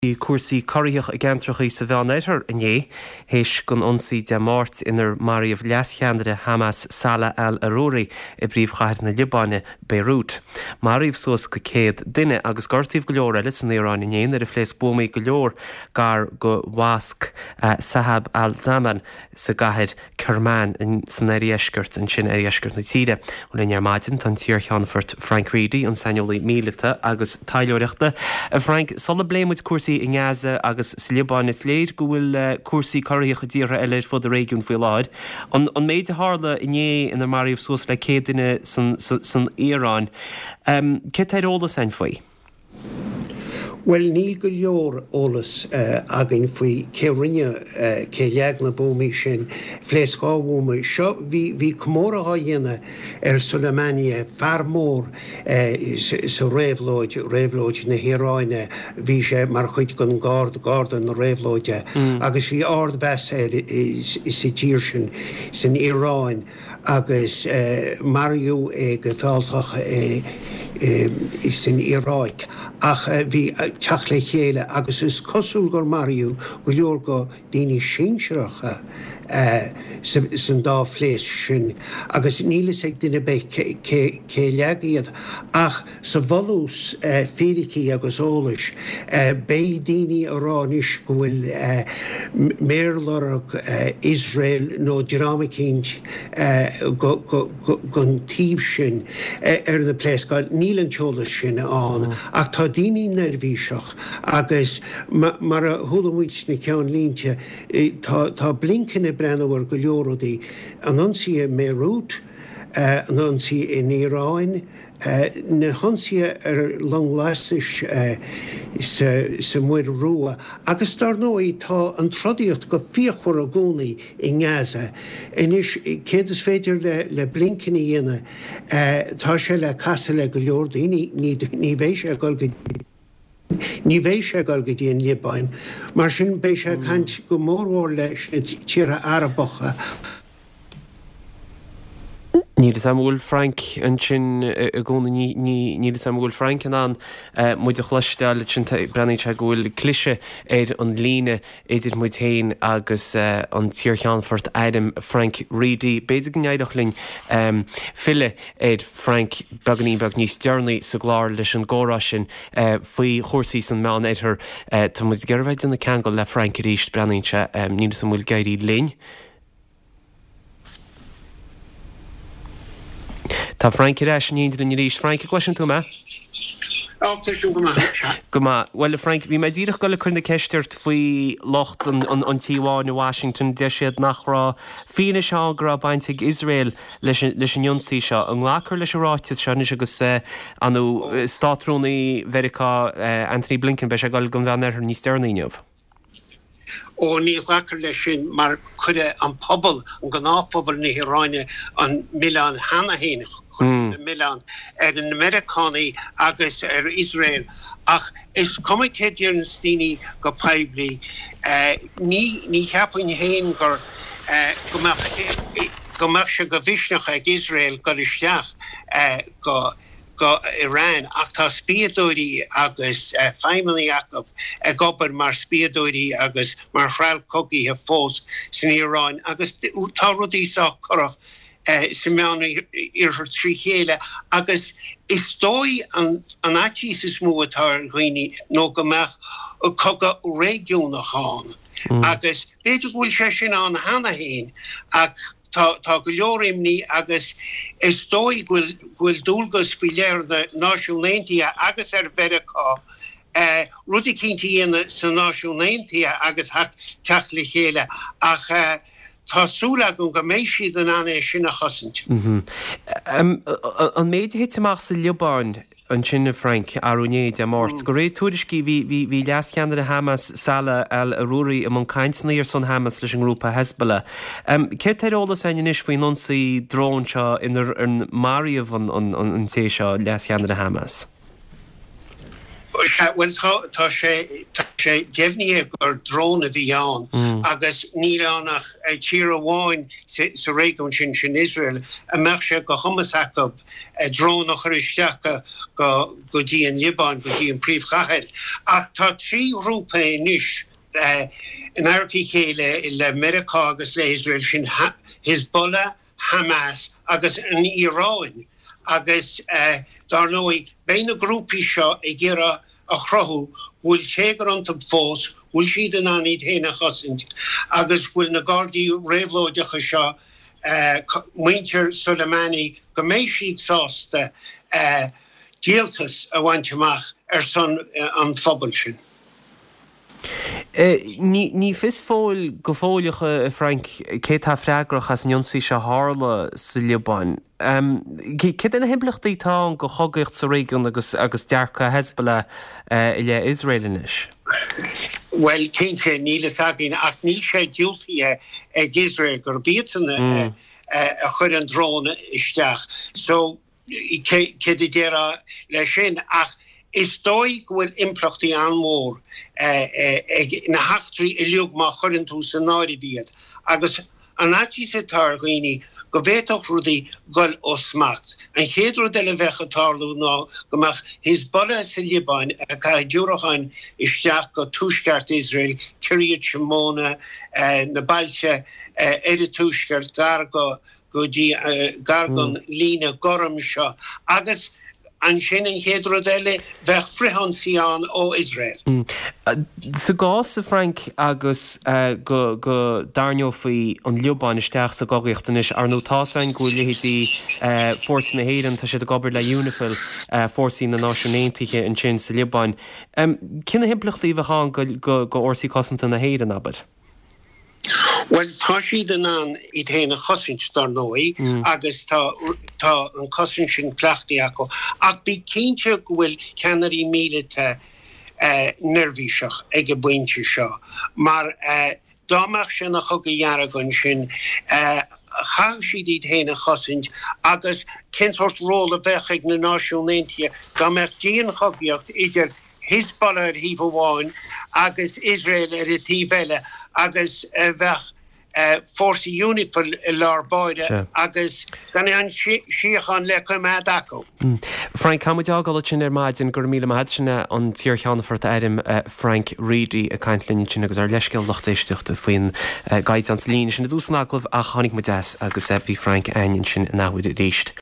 I cuasaí coiríoch a gentrachaí sa bheannéithir inné, héis gon ionsaí de máirt inar Maríomh leascheandaire Hamas Salah al-Aruri I bpríomhchathair na Libáine Beirut. Maríomh suas go céad duine agus gortaíomh go leor eile san Éireann inné ar a phléas buamaí go leor gar go bhasc Sahab al-Zaman sa gcathair Kermán san éiríoisceart an sin éiríoisceart na tíre. Ó le nearmáidin tan tíor cheannfort Frank Reedy an sainiolaí míleta agus taileoireachta. Frank, sola bléimid cuasaí in Gaza agus Libáin is léir go bhfuil cuasaí coiríocha díre eile fud a réigiún faoi láid. An méid a hála inné inar Maríomh suas le céad duine san Éireann. Cé taid ólas an faoi? Well, níl go leor ólas agin faoi cé rinne cé leag na bómaí sin phléascábhúma seo bhí comóracha dhéine Suleimania fear mór sa réabhlóid na hÉireáine bhí sé mar chuid gon gáda na réabhlóide agus bhí ardbheas sa tír sin san Éireáin agus Mariú go fáilteach is in Iráig ach bhí teach le chéile agus is cosúil gur Mariú go leor go daoine sinsearacha san dá phléas sin agus nílas ag duine be cé leagaíad ach sa bholús féiricí agus ólais bé daoine aránis go bhfuil méarlarach Israel nó Drámacínt gon tíomh sin ar na pléascáil níl an teolas sin an ach tá daoine nervhíseach agus mar a thulamúid na ceann línte tá blincanna brennhar go leordaí an ansaí Beirut an ansaí in Éireáin na hansia long láis sa muir rua agus dar nóí tá an trodíocht go fíochhar a gcónaí in Gaza inis céad is féidir le blincanna dhéine tá sé le casa le go leordaí ní bhéis sé ní bhéis sé gáil go dtíon Libáin mar sin béis sé caint go mórhór leis na tíre Arabacha. Níl Samuel Frank an sin a gcóna níl Samuel Frank an muid a chluisteáil sin brenaí se gohfuil clise an líne éidir muid tain agus an tíor cheannfort Adam Frank Reedy. Béidir go ngeadach linn fille Frank beganí beg níos dearnaí sa gláir leis an górá sin faoi chósaí san meán éidir tá muid gearmhaid in na ceangal le Frank a ríist brenaí se níl Samuel gaiirí linn. Tá Frank éis níidir in ríist. Frank, question tú me? Well, Frank, bhí mé ddíreach go le chun na ceisteart faoi locht an tíháin na Washington de siad nach rá fína seo gur baint ag Israel leis an ionsaí seo an ghlachar leis ráitead seanis agus anú státrúnaí Mheiriceá Anthony Blinken be se gáil go bhean ar níos dearnaíineh. Ó ní lachar lei sin mar chuide an pobl an gnáphobal na Híráine an Milan Hanahéin Milan ar an Americaní agus ar Israel ach is cumig céidir an stíní go paibli ní cheapain héin gur gomach se go bhisneach ag Israel go isteach go Iran ach tá spiadóirí agus feimilí Jacob gobar mar spiadóirí agus mar chrail cogaí a fós san Iráin agus tá rudí sa chorach sa meán ar trí chéile agus is dói an atís is mú atá chuoine nó gomach coga régiúnachán agus beidir bhfuil sé sin an Hanahéin ach tá go leorimní agus is dói bhfuil dúlgus fi léir na náisiúnléntia agus ar Mheiriceá rudí cinnta dhéana sa náisiúnléntia agus teach le chéile ach Tásúla go méisiad an anéis sin a chosint. An méid hitteach sa Libáin an sinna Frank arúné de máirt. Go réad tuairiscí bhí leascheandaire Hamas Salah al-Aruri am an caintsnaí ar son Hamas leis an grúpa Hezbollah. Cé taid ólas aine is faoinionsaí drón seo inar an Maríomh an té seo leascheandaire Hamas? Well tá sé defhníí gur drone a bhí an agus níl annach tír amháin sa réigiún sin Israel a meach sé go chumasach drone a chuiristeacha go dtí an Libán go dtí an príomhchaithid ach tá trí grúpa níis in aircí chéile le America agus le Israel sin Hezbollah, Hamas agus an Iráin agus dar nói bein a grúpi seo I ggéire a chrothú bhfuil tégar an fós bhfuil siad an anid héna chosint agus bhfuil na Gardaí réabhlóideacha seo muintir Soleimani go méid siad sásta díaltas a bhaintteach son an phobal sin. Ní fis fóil go fóilecha Frank cé tá freigrach as nionsaí se hála sa Libán. Cé na himplachtaí tá go chogacht sa réigiún agus dearcha Hezbollah I le Israelinis? Well, cénte nílas agin ach ní sé dúltaí ag Israel gur bíanna a chur an drone isteach. So, cé déra le sin ach is dóig bhfuil implachtaí an mór na hachtrí I liug má churann tú san náiri bíad. Agus an atí sa targaoine go bhéadach rudaí gol osmacht. An chéadú de le bhecha tarlú ná gomach Hezbollah sa Libán a cai dúrachan isteach go túsceart Israel, Kiryat Shimona, na bailte túsceart gargo go dtí gargon lína goram seo. Agus an sin an chéadú deile bheith frihansaí an ó Israel. Sa gás sa Frank agus go darneo faoi an Libán isteach sa gogaíochtanis ar nó tásain go lehétí fórsaí na héireann tá sé a gobar le UNIFIL fórsaí na náisiúnéantaithe an sin sa Libán. Cinna himplachtaí bheitán go orsaí cosanta na héireann abad? Well, tá siad an an I dhéana chosint dar nói agus tá an cosint sin cleachtaí acu ach bí cinnte go bhfuil ceannarí mílte nervhíseach ag a buinte seo mar dámach sin a chug go dhearagann sin chaag siad I dhéana chosint agus cinsirt ról a bheith ag na náisiúnéantaithe dámach díon chogaíocht idir Hezbollah ar híomh amháin agus Israel ar a tíbheile agus bheith fórsaí UNIFIL I lár báide agus gan an siochan le chuimad acu. Frank, cha muid ágáil sin ar maidin gur míle maid sinna an tíor cheannafort airim Frank Reedy a caiintlinn sin agus ar leisceil lochtéisteachta faoin gaiid an líne sin a dús náglah a chanig mu deas agus bí Frank ainin sin náhuiid a ríist.